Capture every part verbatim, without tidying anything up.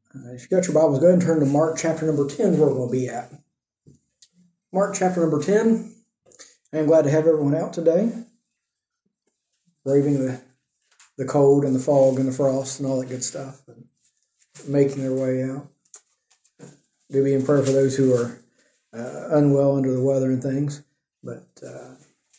Uh, if you got your Bibles, go ahead and turn to Mark chapter number ten, where we're going to be at. Mark chapter number ten. I am glad to have everyone out today, braving the, the cold and the fog and the frost and all that good stuff, and making their way out. Do be in prayer for those who are uh, unwell under the weather and things. But uh,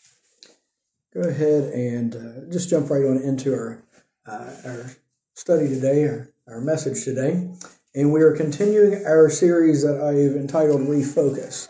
go ahead and uh, just jump right on into our uh, our study today, our, our message today. And we are continuing our series that I've entitled Refocus.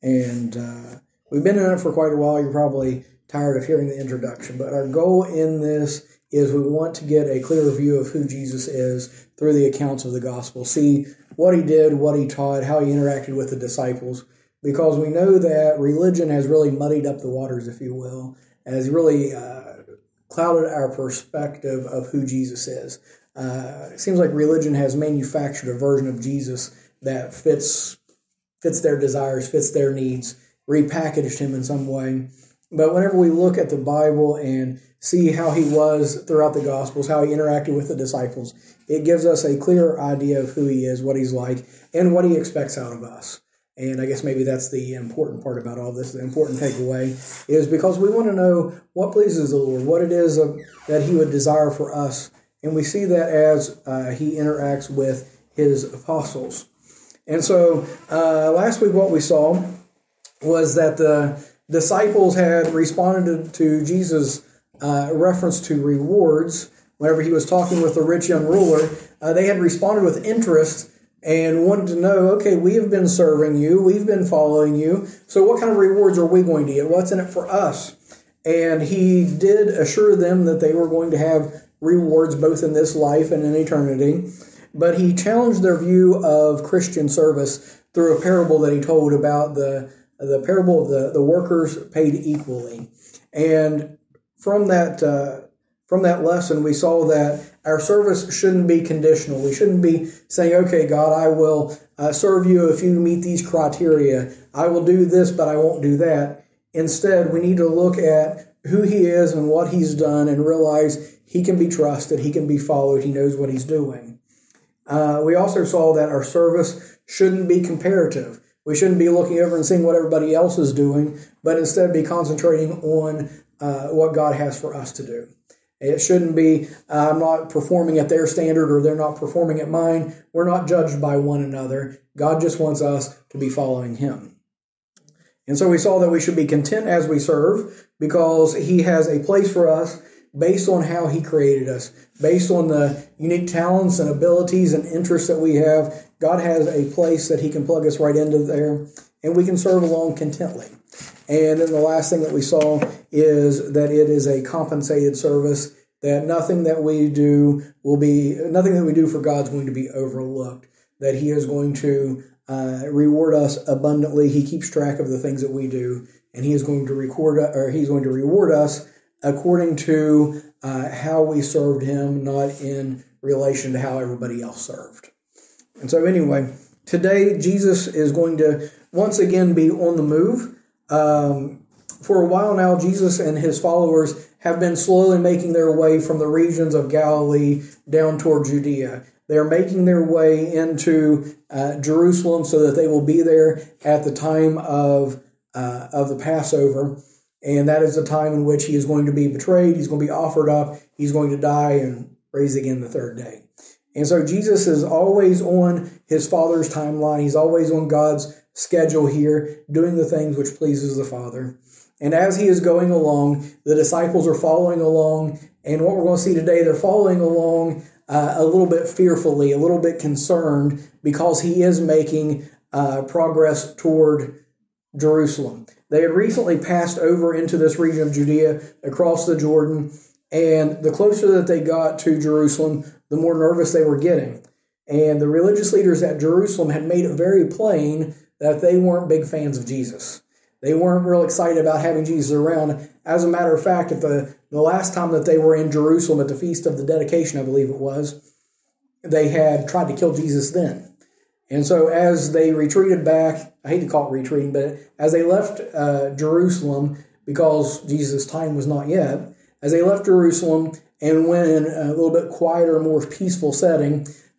And uh, we've been in it for quite a while. You're probably tired of hearing the introduction. But our goal in this is we want to get a clearer view of who Jesus is through the accounts of the gospel. See what he did, what he taught, how he interacted with the disciples. Because we know that religion has really muddied up the waters, if you will, has really uh, clouded our perspective of who Jesus is. Uh, it seems like religion has manufactured a version of Jesus that fits fits their desires, fits their needs, repackaged him in some way. But whenever we look at the Bible and see how he was throughout the Gospels, how he interacted with the disciples, it gives us a clearer idea of who he is, what he's like, and what he expects out of us. And I guess maybe that's the important part about all this, the important takeaway, is because we want to know what pleases the Lord, what it is of, that he would desire for us. And we see that as uh, he interacts with his apostles. And so uh, last week what we saw was that the disciples had responded to Jesus' uh, reference to rewards. Whenever he was talking with the rich young ruler, uh, they had responded with interest and wanted to know, okay, we have been serving you, we've been following you, so what kind of rewards are we going to get? What's in it for us? And he did assure them that they were going to have rewards both in this life and in eternity. But he challenged their view of Christian service through a parable that he told about the, the parable of the, the workers paid equally. And from that uh, from that lesson, we saw that our service shouldn't be conditional. We shouldn't be saying, okay, God, I will uh, serve you if you meet these criteria. I will do this, but I won't do that. Instead, we need to look at who he is and what he's done and realize he can be trusted, he can be followed, he knows what he's doing. Uh, we also saw that our service shouldn't be comparative. We shouldn't be looking over and seeing what everybody else is doing, but instead be concentrating on uh, what God has for us to do. It shouldn't be, uh, I'm not performing at their standard or they're not performing at mine. We're not judged by one another. God just wants us to be following him. And so we saw that we should be content as we serve because he has a place for us based on how he created us, based on the unique talents and abilities and interests that we have. God has a place that he can plug us right into there, and we can serve along contently. And then the last thing that we saw is that it is a compensated service, that nothing that we do will be, nothing that we do for God is going to be overlooked, that he is going to uh, reward us abundantly. He keeps track of the things that we do, and he is going to record, or he's going to reward us according to uh, how we served him, not in relation to how everybody else served. And so anyway, today Jesus is going to once again be on the move. Um, for a while now, Jesus and his followers have been slowly making their way from the regions of Galilee down toward Judea. They are making their way into uh, Jerusalem so that they will be there at the time of uh, of the Passover. And that is the time in which he is going to be betrayed, he's going to be offered up, he's going to die and raise again the third day. And so Jesus is always on his Father's timeline. He's always on God's schedule here, doing the things which pleases the Father. And as he is going along, the disciples are following along. And what we're going to see today, they're following along uh, a little bit fearfully, a little bit concerned, because he is making uh, progress toward Jerusalem. They had recently passed over into this region of Judea, across the Jordan, and the closer that they got to Jerusalem, the more nervous they were getting. And the religious leaders at Jerusalem had made it very plain that they weren't big fans of Jesus. They weren't real excited about having Jesus around. As a matter of fact, at the, the last time that they were in Jerusalem at the Feast of the Dedication, I believe it was, they had tried to kill Jesus then. And so as they retreated back, I hate to call it retreating, but as they left uh, Jerusalem, because Jesus' time was not yet, as they left Jerusalem and went in a little bit quieter, more peaceful setting,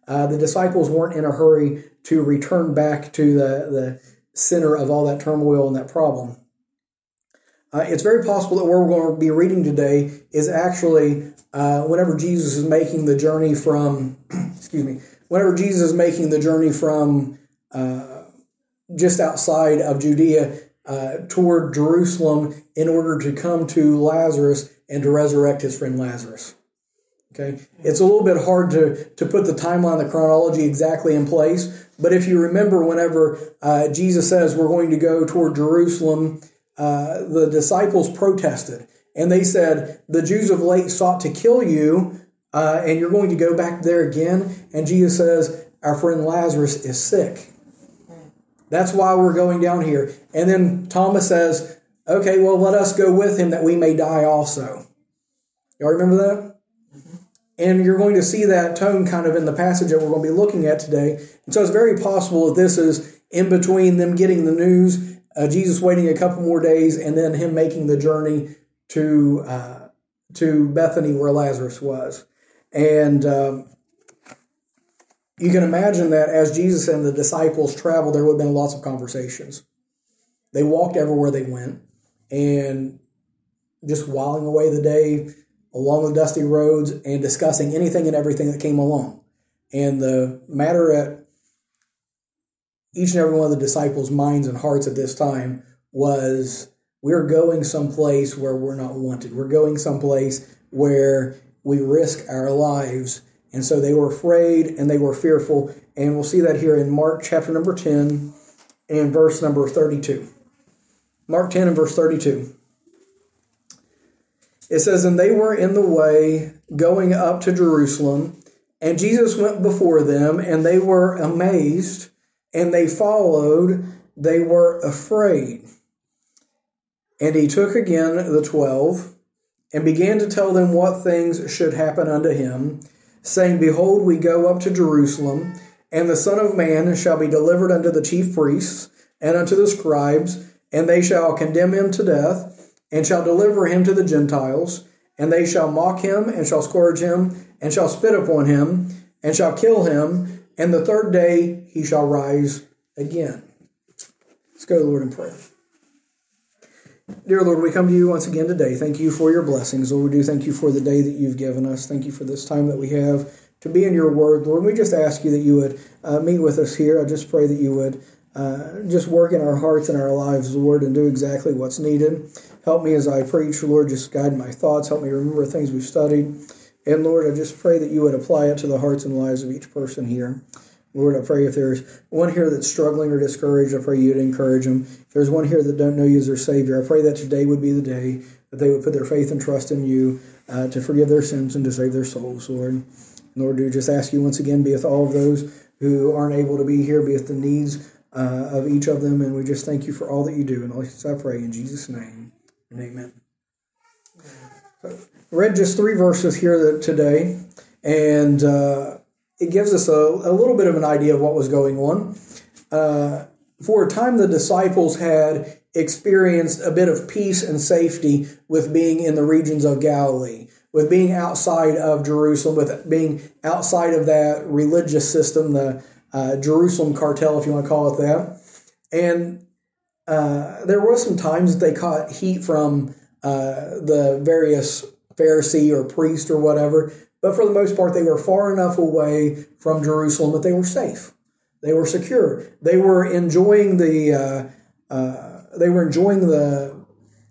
uh, the disciples weren't in a hurry to return back to the, the center of all that turmoil and that problem. Uh, it's very possible that what we're going to be reading today is actually uh, whenever Jesus is making the journey from, excuse me, whenever Jesus is making the journey from uh, just outside of Judea uh, toward Jerusalem in order to come to Lazarus and to resurrect his friend Lazarus. Okay, it's a little bit hard to, to put the timeline, the chronology exactly in place, but if you remember whenever uh, Jesus says we're going to go toward Jerusalem, uh, the disciples protested, and they said, the Jews of late sought to kill you, uh, and you're going to go back there again, and Jesus says, our friend Lazarus is sick. That's why we're going down here. And then Thomas says, okay, well, let us go with him that we may die also. Y'all remember that? And you're going to see that tone kind of in the passage that we're going to be looking at today. And so it's very possible that this is in between them getting the news, uh, Jesus waiting a couple more days, and then him making the journey to uh, to Bethany where Lazarus was. And um, you can imagine that as Jesus and the disciples traveled, there would have been lots of conversations. They walked everywhere they went, and just whiling away the day along the dusty roads and discussing anything and everything that came along. And the matter at each and every one of the disciples' minds and hearts at this time was, we're going someplace where we're not wanted. We're going someplace where we risk our lives. And so they were afraid and they were fearful. And we'll see that here in Mark chapter number ten and verse number thirty-two. Mark ten and verse thirty-two. It says, and they were in the way going up to Jerusalem, and Jesus went before them, and they were amazed, and they followed, they were afraid. And he took again the twelve, and began to tell them what things should happen unto him, saying, behold, we go up to Jerusalem, and the Son of Man shall be delivered unto the chief priests, and unto the scribes, and they shall condemn him to death, and shall deliver him to the Gentiles, and they shall mock him, and shall scourge him, and shall spit upon him, and shall kill him, and the third day he shall rise again. Let's go to the Lord in prayer. Dear Lord, we come to you once again today. Thank you for your blessings. Lord, we do thank you for the day that you've given us. Thank you for this time that we have to be in your word. Lord, we just ask you that you would uh, meet with us here. I just pray that you would uh, just work in our hearts and our lives, Lord, and do exactly what's needed. Help me as I preach, Lord, just guide my thoughts. Help me remember things we've studied. And Lord, I just pray that you would apply it to the hearts and lives of each person here. Lord, I pray if there's one here that's struggling or discouraged, I pray you'd encourage them. If there's one here that don't know you as their Savior, I pray that today would be the day that they would put their faith and trust in you uh, to forgive their sins and to save their souls, Lord. And Lord, do just ask you once again, be with all of those who aren't able to be here, be with the needs uh, of each of them, and we just thank you for all that you do. And all this I pray in Jesus' name, and amen. So, read just three verses here today, and uh, it gives us a, a little bit of an idea of what was going on. Uh, for a time, the disciples had experienced a bit of peace and safety with being in the regions of Galilee, with being outside of Jerusalem, with being outside of that religious system, the uh, Jerusalem cartel, if you want to call it that. And uh, there were some times that they caught heat from uh, the various Pharisee or priest or whatever, but for the most part, they were far enough away from Jerusalem that they were safe. They were secure. They were enjoying the. Uh, uh, they were enjoying the.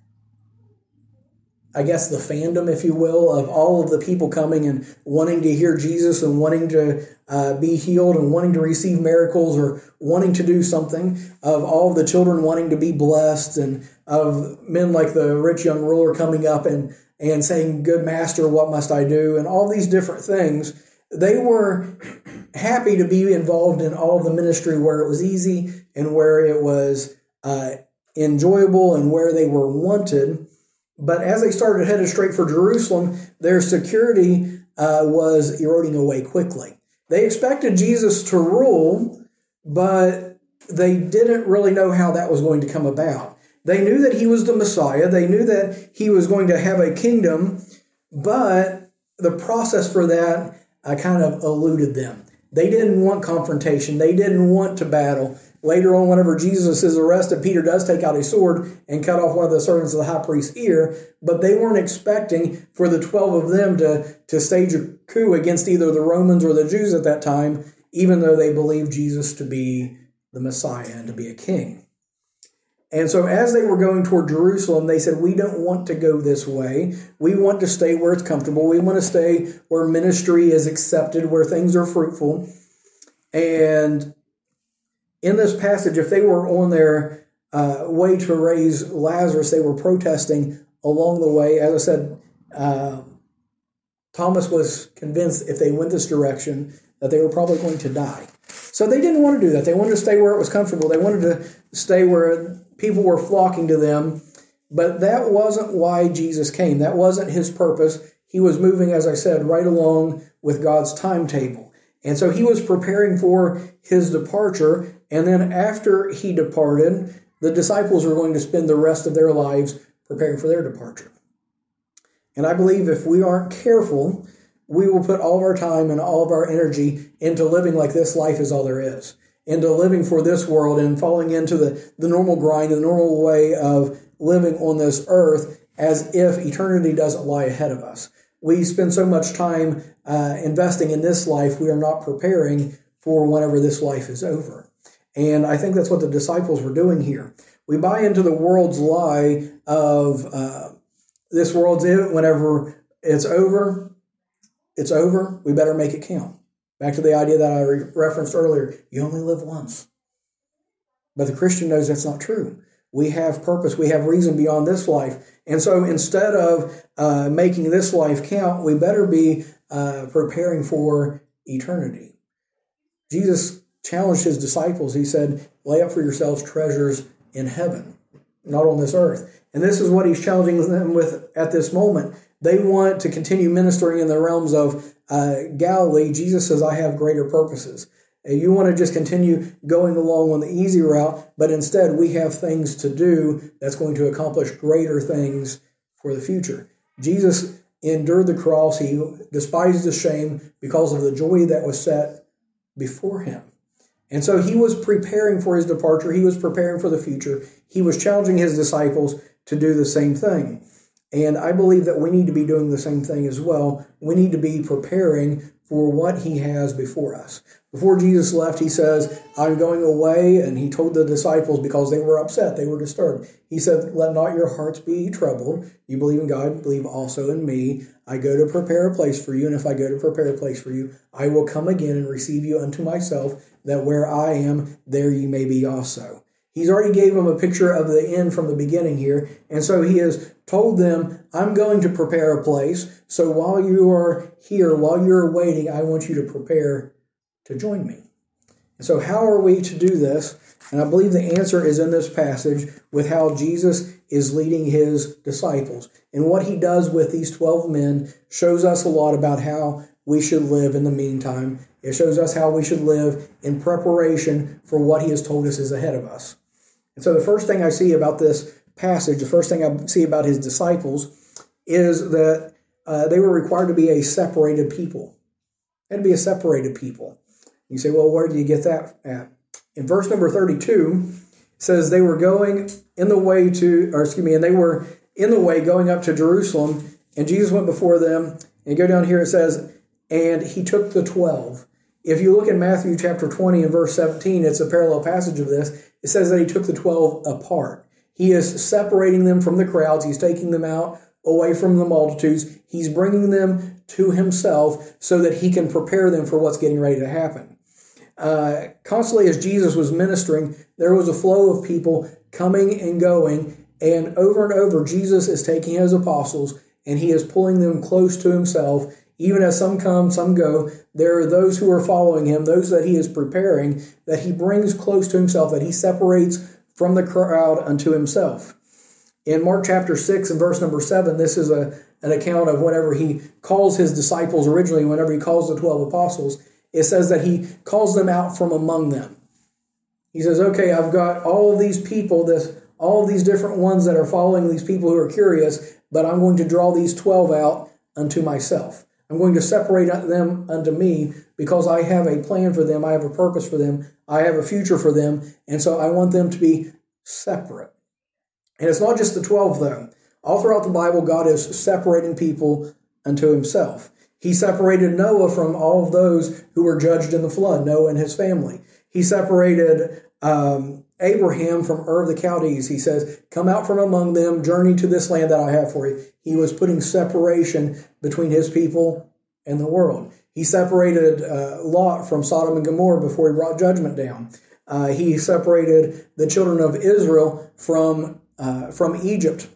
I guess the fandom, if you will, of all of the people coming and wanting to hear Jesus and wanting to uh, be healed and wanting to receive miracles or wanting to do something, of all of the children wanting to be blessed, and of men like the rich young ruler coming up and, and saying, good master, what must I do? And all these different things. They were happy to be involved in all of the ministry where it was easy and where it was uh, enjoyable and where they were wanted. But as they started headed straight for Jerusalem, their security uh, was eroding away quickly. They expected Jesus to rule, but they didn't really know how that was going to come about. They knew that he was the Messiah. They knew that he was going to have a kingdom, but the process for that uh, kind of eluded them. They didn't want confrontation. They didn't want to battle. Later on, whenever Jesus is arrested, Peter does take out a sword and cut off one of the servants of the high priest's ear, but they weren't expecting for the twelve of them to, to stage a coup against either the Romans or the Jews at that time, even though they believed Jesus to be the Messiah and to be a king. And so as they were going toward Jerusalem, they said, we don't want to go this way. We want to stay where it's comfortable. We want to stay where ministry is accepted, where things are fruitful. And in this passage, if they were on their uh, way to raise Lazarus, they were protesting along the way. As I said, uh, Thomas was convinced if they went this direction that they were probably going to die. So they didn't want to do that. They wanted to stay where it was comfortable. They wanted to stay where people were flocking to them. But that wasn't why Jesus came. That wasn't his purpose. He was moving, as I said, right along with God's timetable. And so he was preparing for his departure. And then after he departed, the disciples were going to spend the rest of their lives preparing for their departure. And I believe if we aren't careful, we will put all of our time and all of our energy into living like this life is all there is, into living for this world and falling into the, the normal grind, the normal way of living on this earth as if eternity doesn't lie ahead of us. We spend so much time uh, investing in this life, we are not preparing for whenever this life is over. And I think that's what the disciples were doing here. We buy into the world's lie of uh, this world's it. Whenever it's over, it's over. We better make it count. Back to the idea that I re- referenced earlier. You only live once. But the Christian knows that's not true. We have purpose. We have reason beyond this life. And so instead of uh, making this life count, we better be uh, preparing for eternity. Jesus challenged his disciples. He said, lay up for yourselves treasures in heaven, not on this earth. And this is what he's challenging them with at this moment. They want to continue ministering in the realms of uh, Galilee. Jesus says, I have greater purposes. And you want to just continue going along on the easy route, but instead we have things to do that's going to accomplish greater things for the future. Jesus endured the cross. He despised the shame because of the joy that was set before him. And so he was preparing for his departure. He was preparing for the future. He was challenging his disciples to do the same thing. And I believe that we need to be doing the same thing as well. We need to be preparing for what he has before us. Before Jesus left, he says, I'm going away. And he told the disciples, because they were upset, they were disturbed. He said, let not your hearts be troubled. You believe in God, believe also in me. I go to prepare a place for you. And if I go to prepare a place for you, I will come again and receive you unto myself, that where I am, there you may be also. He's already gave them a picture of the end from the beginning here. And so he has told them, I'm going to prepare a place. So while you are here, while you're waiting, I want you to prepare to join me. And so how are we to do this? And I believe the answer is in this passage with how Jesus is leading his disciples. And what he does with these twelve men shows us a lot about how we should live in the meantime. It shows us how we should live in preparation for what he has told us is ahead of us. And so the first thing I see about this passage, the first thing I see about his disciples, is that uh, they were required to be a separated people. They had to be a separated people. You say, well, where do you get that at? In verse number thirty-two, it says they were going in the way to, or excuse me, and they were in the way going up to Jerusalem, and Jesus went before them. And you go down here, it says, and he took the twelve. If you look at Matthew chapter twenty and verse seventeen, it's a parallel passage of this. It says that he took the twelve apart. He is separating them from the crowds. He's taking them out away from the multitudes. He's bringing them to himself so that he can prepare them for what's getting ready to happen. Uh, constantly as Jesus was ministering, there was a flow of people coming and going. And over and over, Jesus is taking his apostles and he is pulling them close to himself. Even as some come, some go, there are those who are following him, those that he is preparing, that he brings close to himself, that he separates from the crowd unto himself. In Mark chapter six and verse number seven, this is a, an account of whenever he calls his disciples originally, whenever he calls the twelve apostles, it says that he calls them out from among them. He says, okay, I've got all of these people, this, all of these different ones that are following these people who are curious, but I'm going to draw these twelve out unto myself. I'm going to separate them unto me because I have a plan for them. I have a purpose for them. I have a future for them. And so I want them to be separate. And it's not just the twelve, though. All throughout the Bible, God is separating people unto himself. He separated Noah from all of those who were judged in the flood, Noah and his family. He separated um, Abraham from Ur of the Chaldees. He says, come out from among them, journey to this land that I have for you. He was putting separation between his people and the world. He separated uh, Lot from Sodom and Gomorrah before he brought judgment down. Uh, he separated the children of Israel from, uh, from Egypt.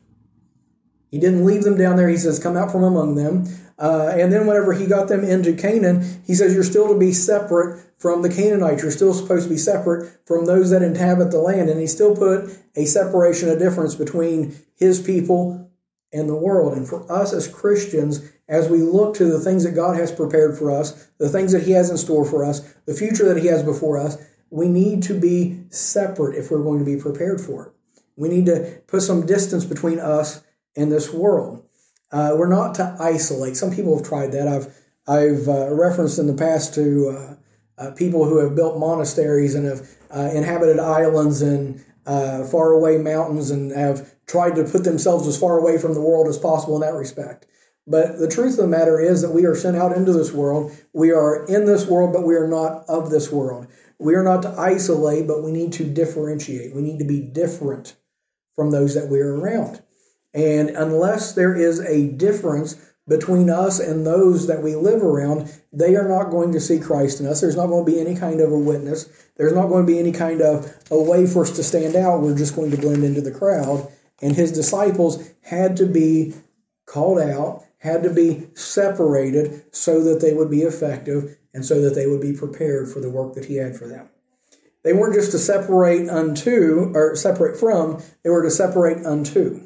He didn't leave them down there. He says, come out from among them. Uh, and then whenever he got them into Canaan, he says, you're still to be separate from the Canaanites. You're still supposed to be separate from those that inhabit the land. And he still put a separation, a difference between his people and the world. And for us as Christians, as we look to the things that God has prepared for us, the things that he has in store for us, the future that he has before us, we need to be separate if we're going to be prepared for it. We need to put some distance between us and this world. Uh, we're not to isolate. Some people have tried that. I've I've uh, referenced in the past to uh, uh, people who have built monasteries and have uh, inhabited islands and uh, faraway mountains and have tried to put themselves as far away from the world as possible in that respect. But the truth of the matter is that we are sent out into this world. We are in this world, but we are not of this world. We are not to isolate, but we need to differentiate. We need to be different from those that we are around. And unless there is a difference between us and those that we live around, they are not going to see Christ in us. There's not going to be any kind of a witness. There's not going to be any kind of a way for us to stand out. We're just going to blend into the crowd. And his disciples had to be called out, had to be separated so that they would be effective and so that they would be prepared for the work that he had for them. They weren't just to separate unto, or separate from, they were to separate unto.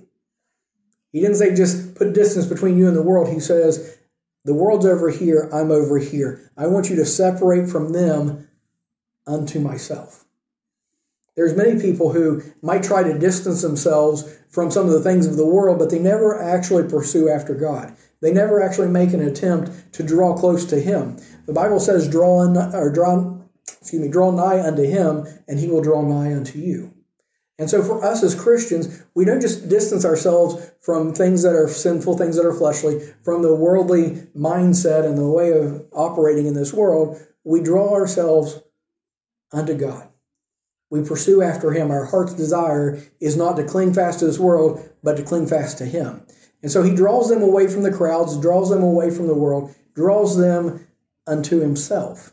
He didn't say just put distance between you and the world. He says, the world's over here, I'm over here. I want you to separate from them unto myself. There's many people who might try to distance themselves from some of the things of the world, but they never actually pursue after God. They never actually make an attempt to draw close to him. The Bible says, draw, in, or draw, excuse me, draw nigh unto him, and he will draw nigh unto you. And so for us as Christians, we don't just distance ourselves from things that are sinful, things that are fleshly, from the worldly mindset and the way of operating in this world. We draw ourselves unto God. We pursue after him. Our heart's desire is not to cling fast to this world, but to cling fast to him. And so he draws them away from the crowds, draws them away from the world, draws them unto himself.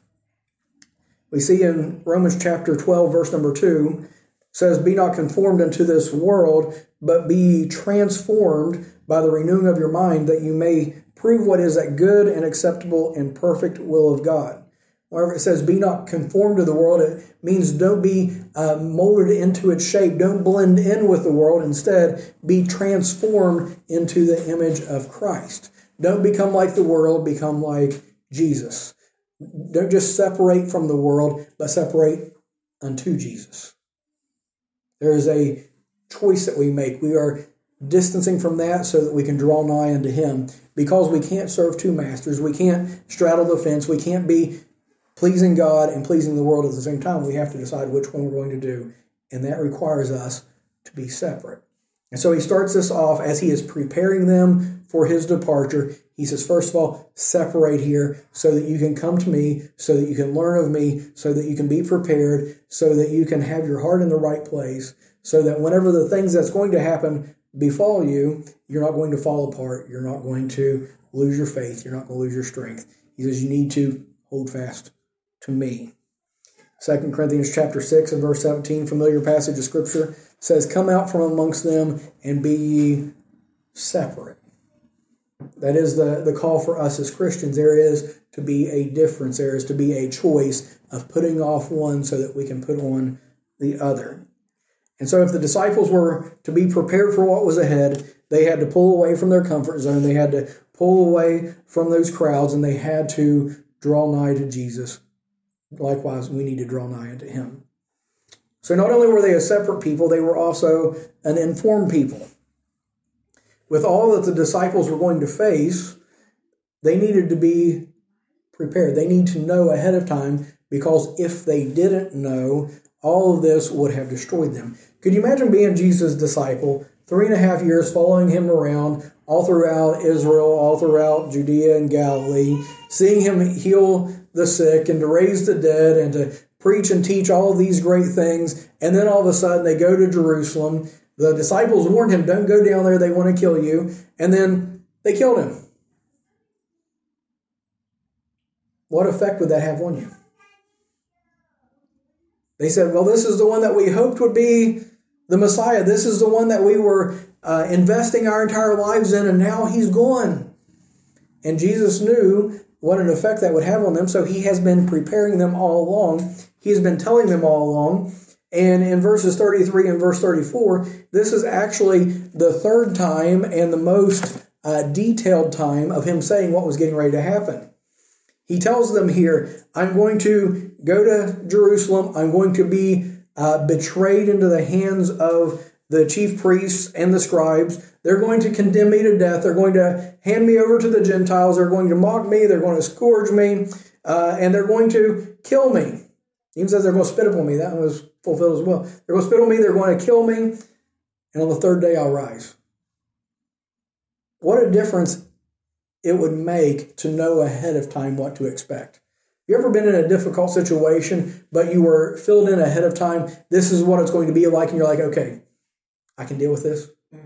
We see in Romans chapter twelve, verse number two, says, be not conformed unto this world, but be transformed by the renewing of your mind, that you may prove what is that good and acceptable and perfect will of God. Wherever it says, be not conformed to the world, it means don't be uh, molded into its shape. Don't blend in with the world. Instead, be transformed into the image of Christ. Don't become like the world, become like Jesus. Don't just separate from the world, but separate unto Jesus. There is a choice that we make. We are distancing from that so that we can draw nigh unto him, because we can't serve two masters. We can't straddle the fence. We can't be pleasing God and pleasing the world at the same time. We have to decide which one we're going to do, and that requires us to be separate. And so he starts this off as he is preparing them for his departure. He says, first of all, separate here so that you can come to me, so that you can learn of me, so that you can be prepared, so that you can have your heart in the right place, so that whenever the things that's going to happen befall you, you're not going to fall apart. You're not going to lose your faith. You're not going to lose your strength. He says you need to hold fast to me. Second Corinthians chapter six and verse seventeen, familiar passage of Scripture, says, come out from amongst them and be ye separate. That is the, the call for us as Christians. There is to be a difference. There is to be a choice of putting off one so that we can put on the other. And so if the disciples were to be prepared for what was ahead, they had to pull away from their comfort zone. They had to pull away from those crowds, and they had to draw nigh to Jesus. Likewise, we need to draw nigh unto him. So not only were they a separate people, they were also an informed people. With all that the disciples were going to face, they needed to be prepared. They need to know ahead of time, because if they didn't know, all of this would have destroyed them. Could you imagine being Jesus' disciple, three and a half years following him around all throughout Israel, all throughout Judea and Galilee, seeing him heal the sick and to raise the dead and to preach and teach all of these great things, and then all of a sudden they go to Jerusalem. The disciples warned him, don't go down there, they want to kill you. And then they killed him. What effect would that have on you? They said, well, this is the one that we hoped would be the Messiah. This is the one that we were uh, investing our entire lives in, and now he's gone. And Jesus knew what an effect that would have on them, so he has been preparing them all along. He's been telling them all along. And in verses thirty-three and verse thirty-four, this is actually the third time and the most uh, detailed time of him saying what was getting ready to happen. He tells them here, I'm going to go to Jerusalem. I'm going to be uh, betrayed into the hands of the chief priests and the scribes. They're going to condemn me to death. They're going to hand me over to the Gentiles. They're going to mock me. They're going to scourge me. Uh, and they're going to kill me. He even says they're going to spit upon me. That one was fulfilled as well. They're going to spit on me. They're going to kill me. And on the third day, I'll rise. What a difference it would make to know ahead of time what to expect. You ever been in a difficult situation, but you were filled in ahead of time? This is what it's going to be like, and you're like, okay, I can deal with this. Mm-hmm.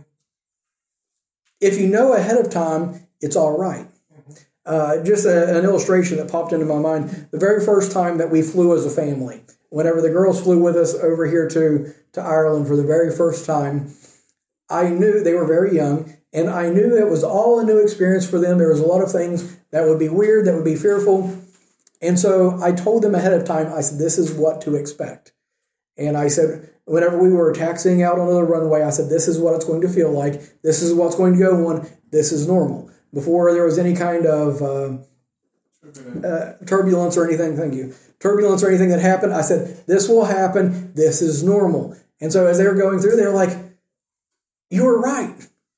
If you know ahead of time, it's all right. Mm-hmm. Uh, just a, an illustration that popped into my mind. The very first time that we flew as a family, whenever the girls flew with us over here to, to Ireland for the very first time, I knew they were very young, and I knew it was all a new experience for them. There was a lot of things that would be weird, that would be fearful. And so I told them ahead of time, I said, this is what to expect. And I said, whenever we were taxiing out onto the runway, I said, this is what it's going to feel like. This is what's going to go on. This is normal. Before there was any kind of uh, uh, turbulence or anything, thank you, turbulence or anything that happened, I said, this will happen. This is normal. And so as they were going through, they were like, you were right.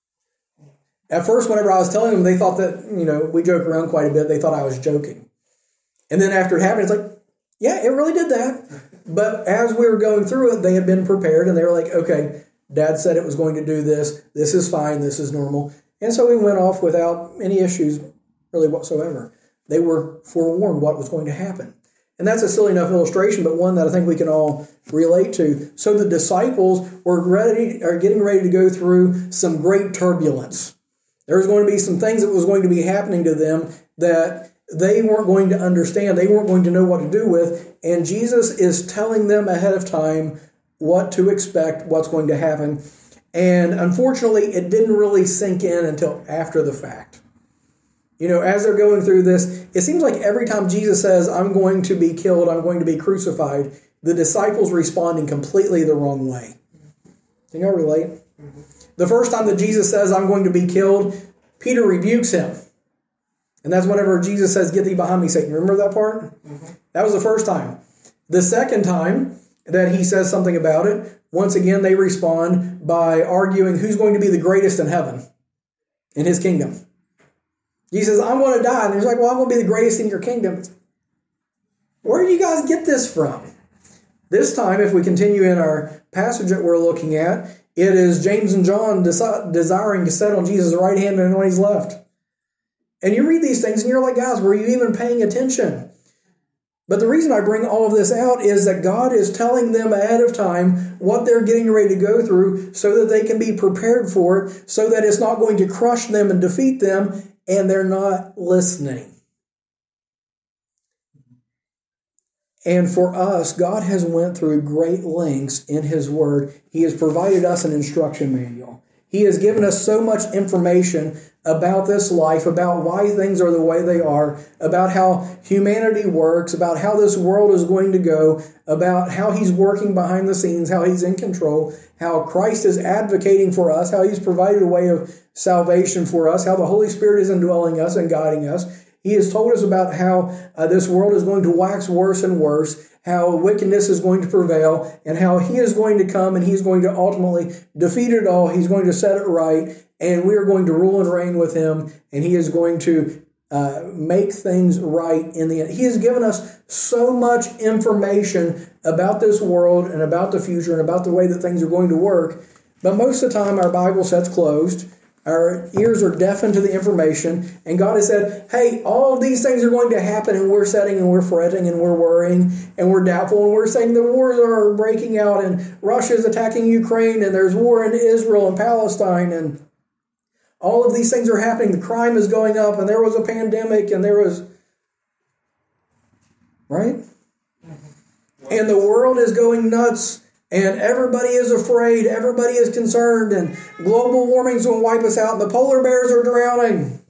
At first, whenever I was telling them, they thought that, you know, we joke around quite a bit. They thought I was joking. And then after it happened, it's like, yeah, it really did that. But as we were going through it, they had been prepared, and they were like, okay, Dad said it was going to do this. This is fine. This is normal. And so we went off without any issues really whatsoever. They were forewarned what was going to happen. And that's a silly enough illustration, but one that I think we can all relate to. So the disciples were ready, are getting ready to go through some great turbulence. There was going to be some things that was going to be happening to them that they weren't going to understand. They weren't going to know what to do with. And Jesus is telling them ahead of time what to expect, what's going to happen. And unfortunately, it didn't really sink in until after the fact. You know, as they're going through this, it seems like every time Jesus says, I'm going to be killed, I'm going to be crucified, the disciples responding completely the wrong way. Can y'all relate? Mm-hmm. The first time that Jesus says, I'm going to be killed, Peter rebukes him. And that's whenever Jesus says, get thee behind me, Satan. Remember that part? Mm-hmm. That was the first time. The second time that he says something about it, once again, they respond by arguing who's going to be the greatest in heaven, in his kingdom. Jesus says, I'm going to die. And he's like, well, I'm going to be the greatest in your kingdom. Where do you guys get this from? This time, if we continue in our passage that we're looking at, it is James and John desi- desiring to sit on Jesus' right hand and on his left. And you read these things and you're like, guys, were you even paying attention? But the reason I bring all of this out is that God is telling them ahead of time what they're getting ready to go through so that they can be prepared for it, so that it's not going to crush them and defeat them, and they're not listening. And for us, God has went through great lengths in his word. He has provided us an instruction manual. He has given us so much information about this life, about why things are the way they are, about how humanity works, about how this world is going to go, about how he's working behind the scenes, how he's in control, how Christ is advocating for us, how he's provided a way of salvation for us, how the Holy Spirit is indwelling us and guiding us. He has told us about how uh, this world is going to wax worse and worse, how wickedness is going to prevail, and how he is going to come and he's going to ultimately defeat it all. He's going to set it right, and we are going to rule and reign with him, and he is going to uh, make things right in the end. He has given us so much information about this world and about the future and about the way that things are going to work. But most of the time, our Bible set's closed. Our ears are deafened to the information. And God has said, hey, all of these things are going to happen. And we're sitting and we're fretting and we're worrying and we're doubtful. And we're saying the wars are breaking out and Russia's attacking Ukraine and there's war in Israel and Palestine. And all of these things are happening. The crime is going up and there was a pandemic and there was... Right? And the world is going nuts. And everybody is afraid, everybody is concerned, and global warming's going to wipe us out, and the polar bears are drowning.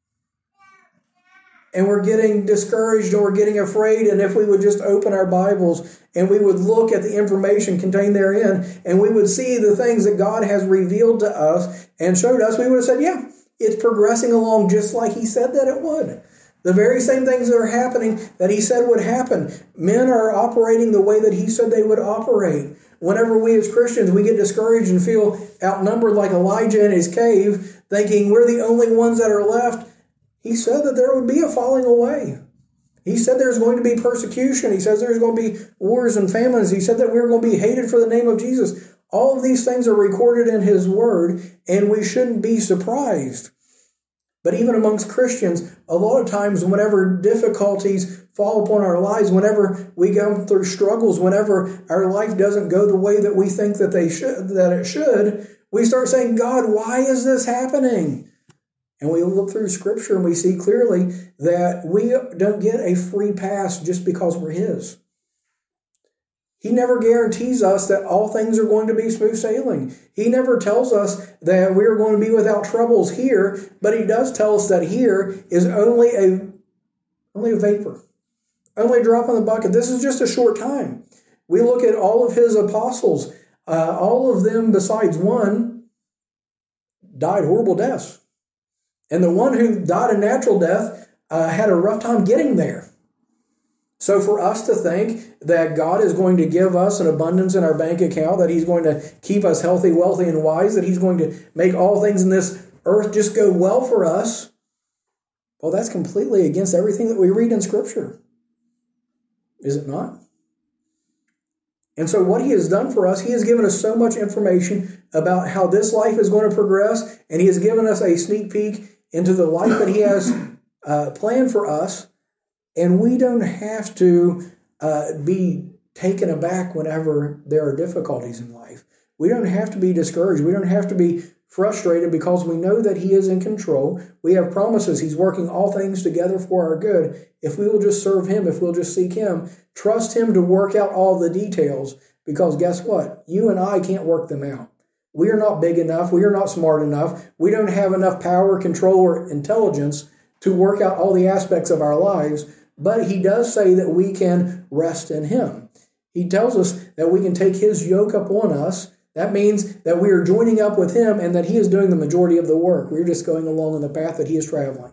And we're getting discouraged and we're getting afraid, and if we would just open our Bibles and we would look at the information contained therein, and we would see the things that God has revealed to us and showed us, we would have said, yeah, it's progressing along just like He said that it would. The very same things that are happening that He said would happen. Men are operating the way that He said they would operate. Whenever we as Christians, we get discouraged and feel outnumbered like Elijah in his cave, thinking we're the only ones that are left, He said that there would be a falling away. He said there's going to be persecution. He says there's going to be wars and famines. He said that we're going to be hated for the name of Jesus. All of these things are recorded in His Word, and we shouldn't be surprised. But even amongst Christians, a lot of times whenever difficulties fall upon our lives, whenever we go through struggles, whenever our life doesn't go the way that we think that they should, that it should, we start saying, God, why is this happening? And we look through Scripture and we see clearly that we don't get a free pass just because we're His. He never guarantees us that all things are going to be smooth sailing. He never tells us that we're going to be without troubles here, but He does tell us that here is only a, only a vapor, only a drop in the bucket. This is just a short time. We look at all of His apostles. Uh, all of them besides one died horrible deaths. And the one who died a natural death uh, had a rough time getting there. So for us to think that God is going to give us an abundance in our bank account, that He's going to keep us healthy, wealthy, and wise, that He's going to make all things in this earth just go well for us, well, that's completely against everything that we read in Scripture. Is it not? And so what He has done for us, He has given us so much information about how this life is going to progress, and He has given us a sneak peek into the life that He has uh, planned for us. And we don't have to uh, be taken aback whenever there are difficulties in life. We don't have to be discouraged. We don't have to be frustrated because we know that He is in control. We have promises. He's working all things together for our good. If we will just serve Him, if we'll just seek Him, trust Him to work out all the details. Because guess what? You and I can't work them out. We are not big enough. We are not smart enough. We don't have enough power, control, or intelligence to work out all the aspects of our lives. But He does say that we can rest in Him. He tells us that we can take His yoke upon us. That means that we are joining up with Him and that He is doing the majority of the work. We're just going along on the path that He is traveling.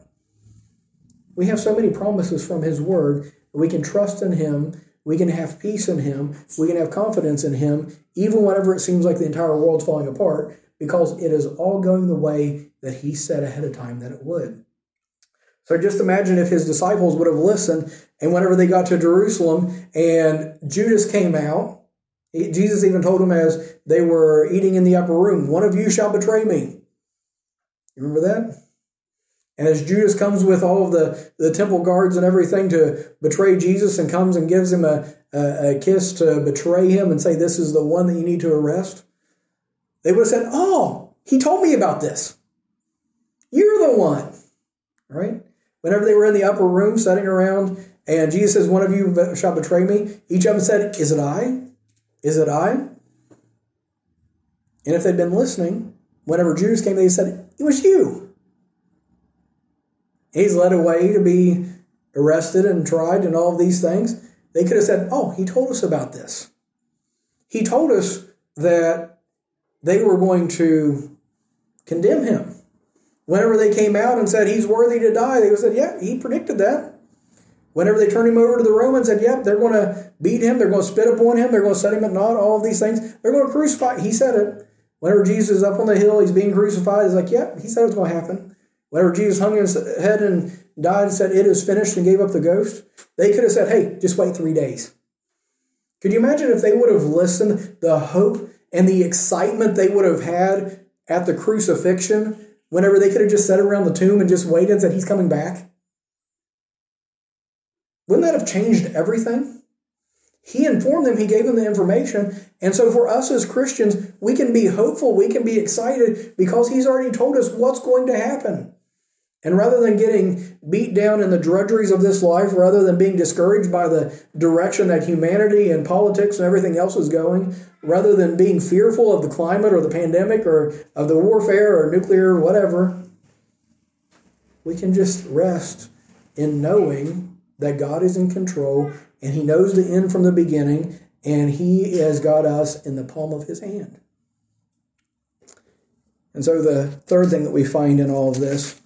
We have so many promises from His Word that we can trust in Him. We can have peace in Him. We can have confidence in Him, even whenever it seems like the entire world's falling apart, because it is all going the way that He said ahead of time that it would. So just imagine if His disciples would have listened, and whenever they got to Jerusalem and Judas came out, Jesus even told them as they were eating in the upper room, one of you shall betray me. You remember that? And as Judas comes with all of the, the temple guards and everything to betray Jesus and comes and gives him a, a, a kiss to betray him and say, this is the one that you need to arrest, they would have said, oh, he told me about this. You're the one. Right? Whenever they were in the upper room sitting around and Jesus says, one of you shall betray me, each of them said, is it I? Is it I? And if they'd been listening, whenever Judas came, they said, it was you. He's led away to be arrested and tried and all of these things. They could have said, oh, he told us about this. He told us that they were going to condemn him. Whenever they came out and said he's worthy to die, they said, yeah, he predicted that. Whenever they turned him over to the Romans and said, yep, they're going to beat him, they're going to spit upon him, they're going to set him at naught, all of these things. They're going to crucify. He said it. Whenever Jesus is up on the hill, he's being crucified, he's like, yep, he said it's going to happen. Whenever Jesus hung his head and died and said, "It is finished," and gave up the ghost, they could have said, "Hey, just wait three days." Could you imagine if they would have listened, the hope and the excitement they would have had at the crucifixion, whenever they could have just sat around the tomb and just waited and said, "He's coming back"? Wouldn't that have changed everything? He informed them, he gave them the information. And so for us as Christians, we can be hopeful, we can be excited because he's already told us what's going to happen. And rather than getting beat down in the drudgeries of this life, rather than being discouraged by the direction that humanity and politics and everything else is going, rather than being fearful of the climate or the pandemic or of the warfare or nuclear or whatever, we can just rest in knowing that God is in control and he knows the end from the beginning and he has got us in the palm of his hand. And so the third thing that we find in all of this,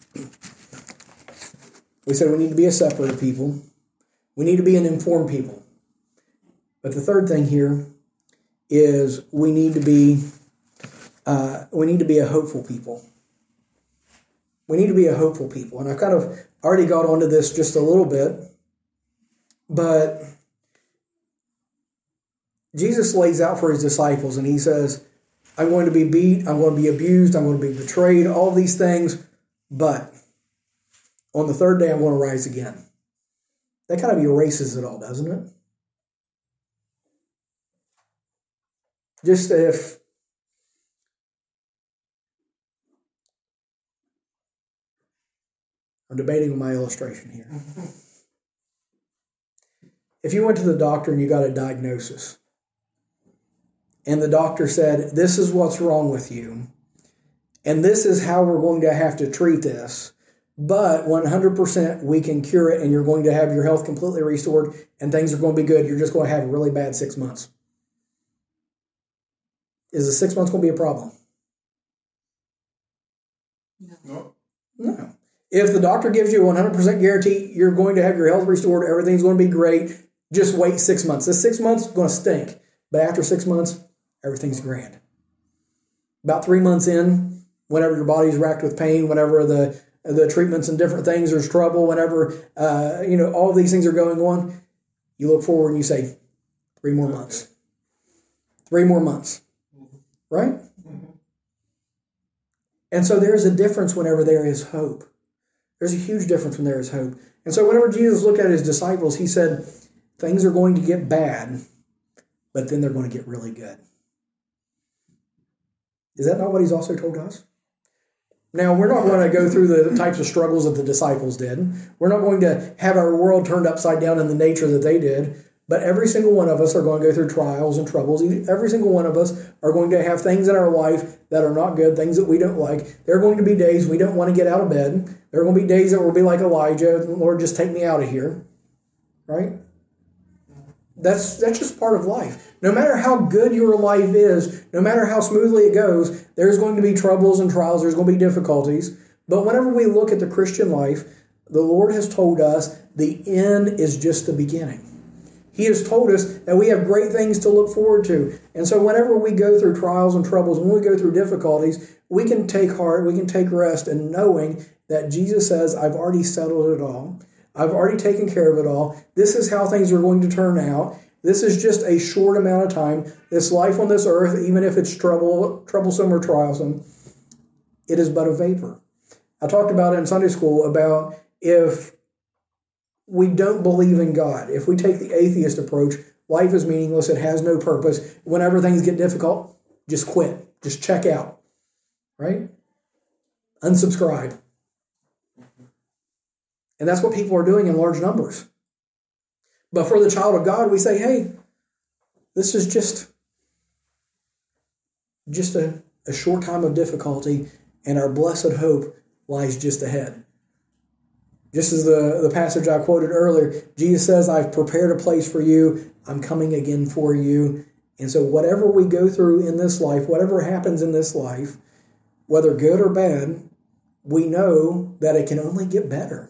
we said we need to be a separate people. We need to be an informed people. But the third thing here is we need to be uh, we need to be a hopeful people. We need to be a hopeful people. And I kind of already got onto this just a little bit, but Jesus lays out for his disciples and he says, I'm going to be beat, I'm going to be abused, I'm going to be betrayed, all these things, but on the third day I'm going to rise again. That kind of erases it all, doesn't it? Just if I'm debating with my illustration here. If you went to the doctor and you got a diagnosis, and the doctor said, this is what's wrong with you, and this is how we're going to have to treat this, but one hundred percent we can cure it, and you're going to have your health completely restored, and things are going to be good, you're just going to have a really bad six months. Is the six months going to be a problem? No. No. If the doctor gives you a one hundred percent guarantee you're going to have your health restored, everything's going to be great, just wait six months. This six months is going to stink. But after six months, everything's grand. About three months in, whenever your body's racked with pain, whenever the the treatments and different things, there's trouble, whenever uh, you know all these things are going on, you look forward and you say, three more months. Three more months. Right? Mm-hmm. And so there's a difference whenever there is hope. There's a huge difference when there is hope. And so whenever Jesus looked at his disciples, he said, things are going to get bad, but then they're going to get really good. Is that not what he's also told us? Now, we're not going to go through the types of struggles that the disciples did. We're not going to have our world turned upside down in the nature that they did. But every single one of us are going to go through trials and troubles. Every single one of us are going to have things in our life that are not good, things that we don't like. There are going to be days we don't want to get out of bed. There are going to be days that we'll be like Elijah, Lord, just take me out of here. Right? That's that's just part of life. No matter how good your life is, no matter how smoothly it goes, there's going to be troubles and trials, there's going to be difficulties. But whenever we look at the Christian life, the Lord has told us the end is just the beginning. He has told us that we have great things to look forward to. And so whenever we go through trials and troubles, when we go through difficulties, we can take heart, we can take rest in knowing that Jesus says, I've already settled it all. I've already taken care of it all. This is how things are going to turn out. This is just a short amount of time. This life on this earth, even if it's trouble, troublesome or trialsome, it is but a vapor. I talked about it in Sunday school about if we don't believe in God, if we take the atheist approach, life is meaningless, it has no purpose. Whenever things get difficult, just quit. Just check out. Right? Unsubscribe. And that's what people are doing in large numbers. But for the child of God, we say, hey, this is just, just a, a short time of difficulty, and our blessed hope lies just ahead. Just as the, the passage I quoted earlier, Jesus says, I've prepared a place for you. I'm coming again for you. And so whatever we go through in this life, whatever happens in this life, whether good or bad, we know that it can only get better.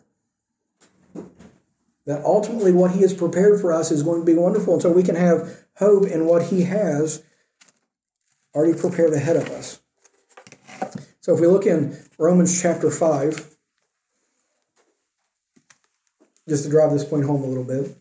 That ultimately what he has prepared for us is going to be wonderful. And so we can have hope in what he has already prepared ahead of us. So if we look in Romans chapter five, just to drive this point home a little bit.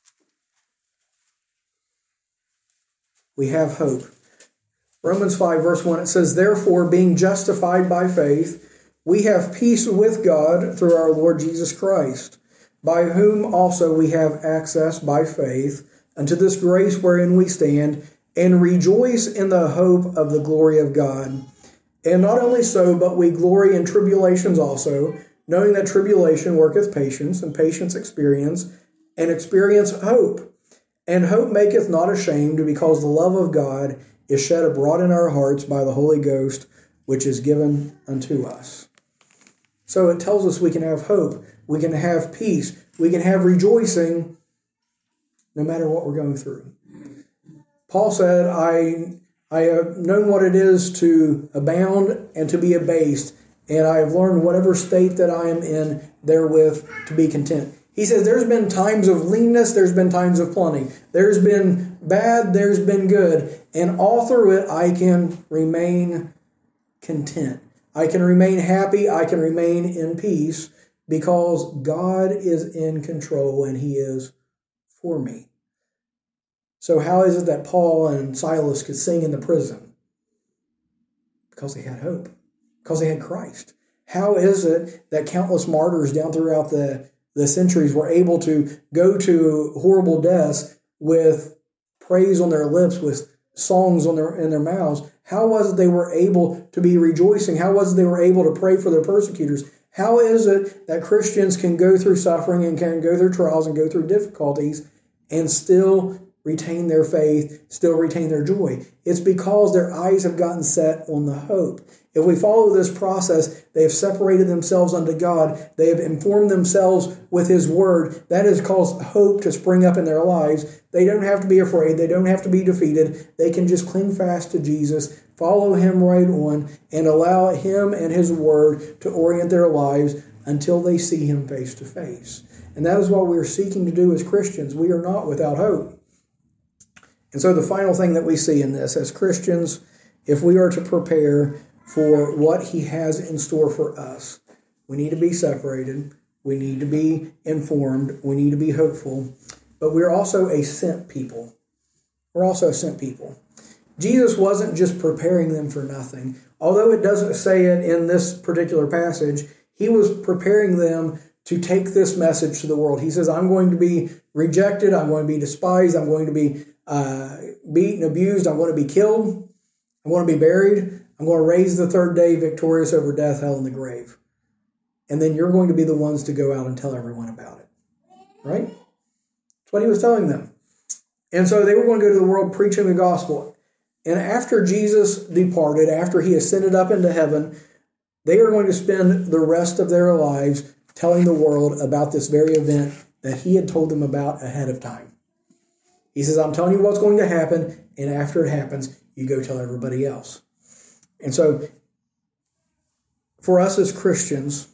We have hope. Romans five, verse one, it says, "Therefore, being justified by faith, we have peace with God through our Lord Jesus Christ, by whom also we have access by faith unto this grace wherein we stand, and rejoice in the hope of the glory of God. And not only so, but we glory in tribulations also, knowing that tribulation worketh patience, and patience experience, and experience hope. And hope maketh not ashamed, because the love of God is shed abroad in our hearts by the Holy Ghost, which is given unto us." So it tells us we can have hope, we can have peace, we can have rejoicing, no matter what we're going through. Paul said, I, I have known what it is to abound and to be abased, and I have learned whatever state that I am in therewith to be content. He says there's been times of leanness, there's been times of plenty. There's been bad, there's been good. And all through it, I can remain content. I can remain happy, I can remain in peace, because God is in control and He is for me. So how is it that Paul and Silas could sing in the prison? Because they had hope. Because they had Christ. How is it that countless martyrs down throughout the, the centuries were able to go to horrible deaths with praise on their lips, with songs on their in their mouths? How was it they were able to be rejoicing? How was it they were able to pray for their persecutors? How is it that Christians can go through suffering and can go through trials and go through difficulties and still retain their faith, still retain their joy? It's because their eyes have gotten set on the hope. If we follow this process, they have separated themselves unto God. They have informed themselves with His Word. That has caused hope to spring up in their lives. They don't have to be afraid. They don't have to be defeated. They can just cling fast to Jesus, follow Him right on, and allow Him and His Word to orient their lives until they see Him face to face. And that is what we are seeking to do as Christians. We are not without hope. And so the final thing that we see in this, as Christians, if we are to prepare for what He has in store for us, we need to be separated, we need to be informed, we need to be hopeful, but we're also a sent people. We're also a sent people. Jesus wasn't just preparing them for nothing. Although it doesn't say it in this particular passage, He was preparing them to take this message to the world. He says, I'm going to be rejected, I'm going to be despised, I'm going to be uh, beaten, abused, I'm going to be killed, I'm going to be buried, I'm going to raise the third day victorious over death, hell, and the grave. And then you're going to be the ones to go out and tell everyone about it. Right? That's what He was telling them. And so they were going to go to the world preaching the gospel. And after Jesus departed, after He ascended up into heaven, they are going to spend the rest of their lives telling the world about this very event that He had told them about ahead of time. He says, I'm telling you what's going to happen, and after it happens, you go tell everybody else. And so, for us as Christians,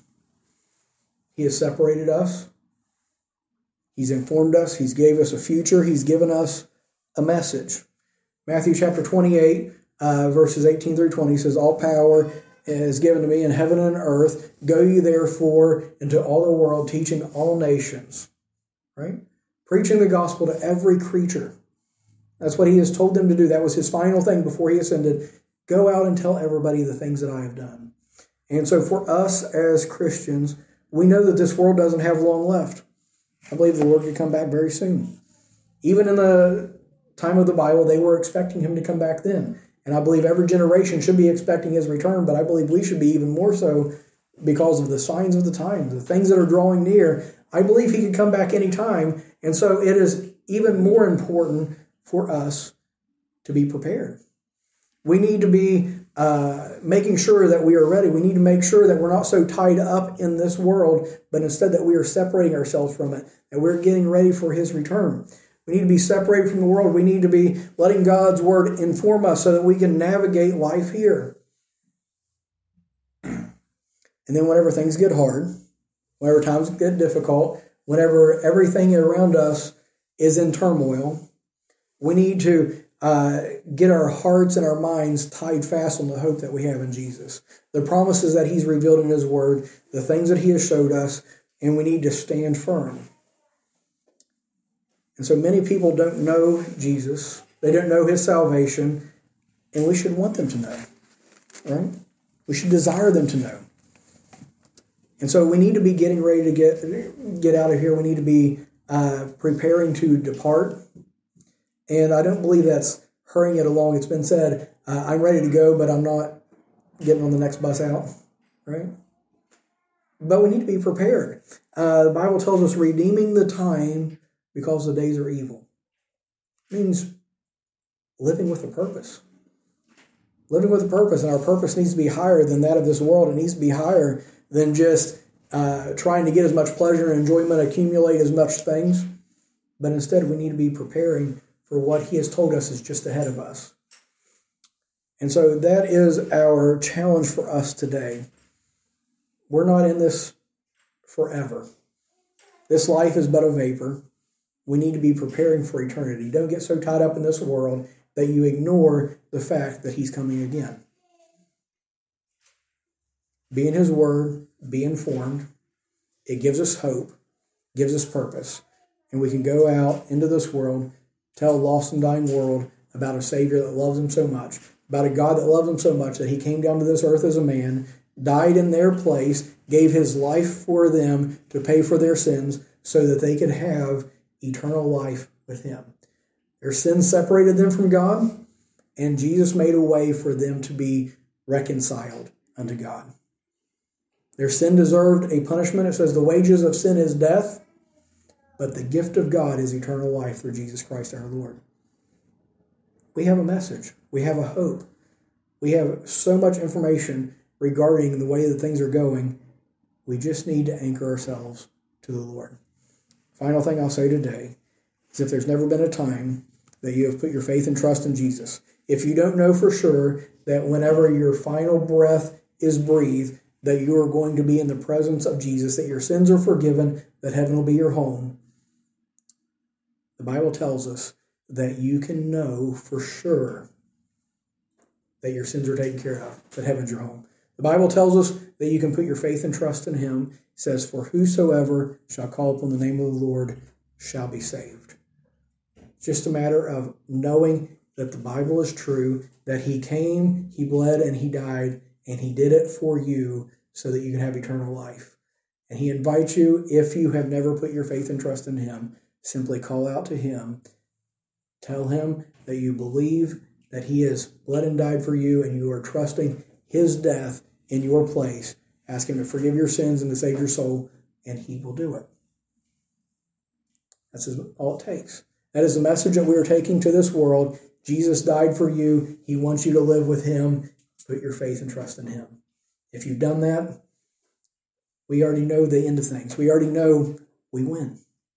He has separated us. He's informed us. He's gave us a future. He's given us a message. Matthew chapter twenty-eight, uh, verses eighteen through twenty says, all power is given to me in heaven and earth. Go ye therefore into all the world, teaching all nations. Right? Preaching the gospel to every creature. That's what He has told them to do. That was His final thing before He ascended. Go out and tell everybody the things that I have done. And so for us as Christians, we know that this world doesn't have long left. I believe the Lord could come back very soon. Even in the time of the Bible, they were expecting Him to come back then. And I believe every generation should be expecting His return, but I believe we should be even more so because of the signs of the times, the things that are drawing near. I believe He could come back any time. And so it is even more important for us to be prepared. We need to be uh, making sure that we are ready. We need to make sure that we're not so tied up in this world, but instead that we are separating ourselves from it, and we're getting ready for His return. We need to be separated from the world. We need to be letting God's Word inform us so that we can navigate life here. And then whenever things get hard, whenever times get difficult, whenever everything around us is in turmoil, we need to uh, get our hearts and our minds tied fast on the hope that we have in Jesus. The promises that He's revealed in His Word, the things that He has showed us, and we need to stand firm. And so many people don't know Jesus. They don't know his salvation, and we should want them to know, right? We should desire them to know. And so we need to be getting ready to get, get out of here. We need to be uh, preparing to depart. And I don't believe that's hurrying it along. It's been said, uh, I'm ready to go, but I'm not getting on the next bus out, right? But we need to be prepared. Uh, the Bible tells us redeeming the time because the days are evil. It means living with a purpose. Living with a purpose, and our purpose needs to be higher than that of this world. It needs to be higher than just uh, trying to get as much pleasure and enjoyment, accumulate as much things. But instead, we need to be preparing for what he has told us is just ahead of us. And so that is our challenge for us today. We're not in this forever. This life is but a vapor. We need to be preparing for eternity. Don't get so tied up in this world that you ignore the fact that he's coming again. Be in his word, be informed. It gives us hope, gives us purpose, and we can go out into this world, tell a lost and dying world about a Savior that loves them so much, about a God that loves them so much that he came down to this earth as a man, died in their place, gave his life for them to pay for their sins so that they could have eternal life with him. Their sins separated them from God, and Jesus made a way for them to be reconciled unto God. Their sin deserved a punishment. It says the wages of sin is death, but the gift of God is eternal life through Jesus Christ our Lord. We have a message. We have a hope. We have so much information regarding the way that things are going. We just need to anchor ourselves to the Lord. Final thing I'll say today is if there's never been a time that you have put your faith and trust in Jesus, if you don't know for sure that whenever your final breath is breathed, that you are going to be in the presence of Jesus, that your sins are forgiven, that heaven will be your home, the Bible tells us that you can know for sure that your sins are taken care of, that heaven's your home. The Bible tells us that you can put your faith and trust in him. It says, for whosoever shall call upon the name of the Lord shall be saved. It's just a matter of knowing that the Bible is true, that he came, he bled, and he died, and he did it for you so that you can have eternal life. And he invites you, if you have never put your faith and trust in him, simply call out to him. Tell him that you believe that he has bled and died for you, and you are trusting his death in your place. Ask him to forgive your sins and to save your soul, and he will do it. That's all it takes. That is the message that we are taking to this world. Jesus died for you. He wants you to live with him. Put your faith and trust in him. If you've done that, we already know the end of things. We already know we win.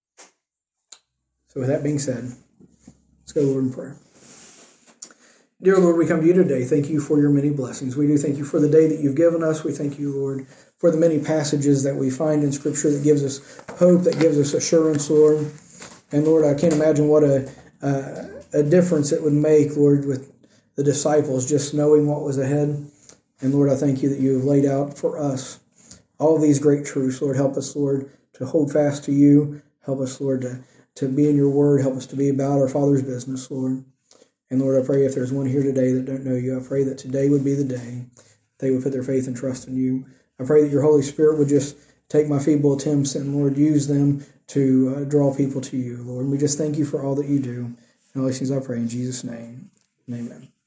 So with that being said, let's go, Lord, in prayer. Dear Lord, we come to you today. Thank you for your many blessings. We do thank you for the day that you've given us. We thank you, Lord, for the many passages that we find in Scripture that gives us hope, that gives us assurance, Lord. And Lord, I can't imagine what a uh, a difference it would make, Lord, with the disciples just knowing what was ahead. And Lord, I thank you that you have laid out for us all these great truths. Lord, help us, Lord, to hold fast to you. Help us, Lord, to, to be in your word. Help us to be about our Father's business, Lord. And Lord, I pray if there's one here today that don't know you, I pray that today would be the day they would put their faith and trust in you. I pray that your Holy Spirit would just take my feeble attempts and, Lord, use them to uh, draw people to you, Lord. And we just thank you for all that you do. And all these things I pray in Jesus' name. Amen.